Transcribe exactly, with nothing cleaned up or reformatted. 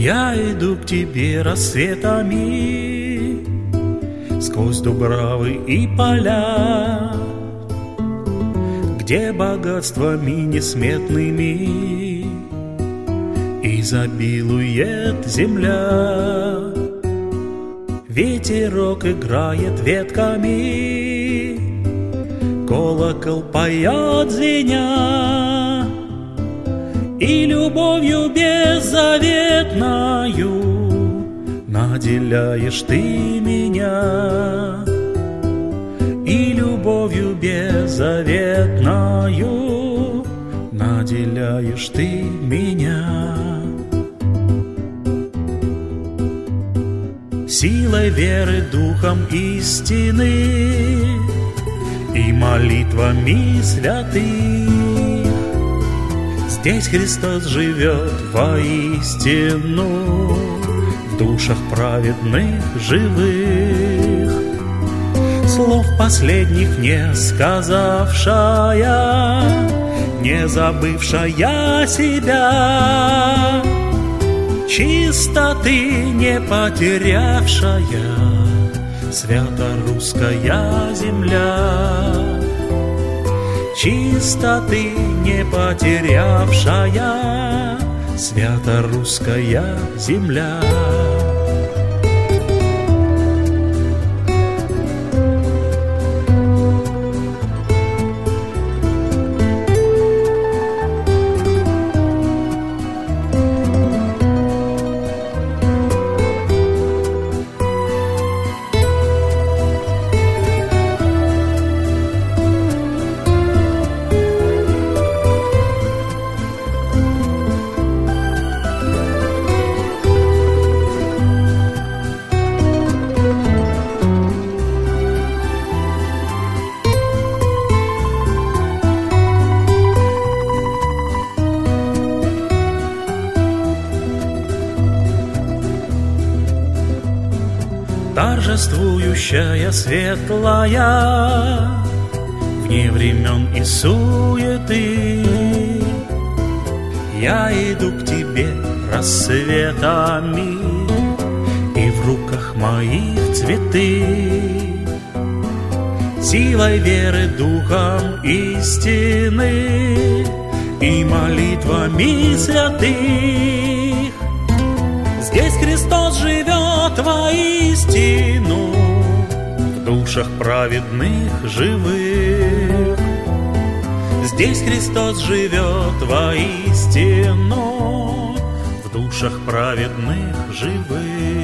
Я иду к тебе рассветами сквозь дубравы и поля, где богатствами несметными изобилует земля. Ветерок играет ветками, колокол поет звеня, и любовью беззаветною наделяешь ты меня, и любовью беззаветною наделяешь ты меня. Силой веры, духом истины и молитвами святых здесь Христос живет воистину в душах праведных живых. Слов последних не сказавшая, не забывшая себя, чистоты не потерявшая, свято-русская земля. Чистоты не потерявшая, свято-русская земля. Торжествующая, светлая, вне времен и суеты, я иду к тебе рассветами, и в руках моих цветы. Силой веры, духом истины и молитвами святых здесь Христос живет воистину в душах праведных живых. Здесь Христос живет воистину в душах праведных живых.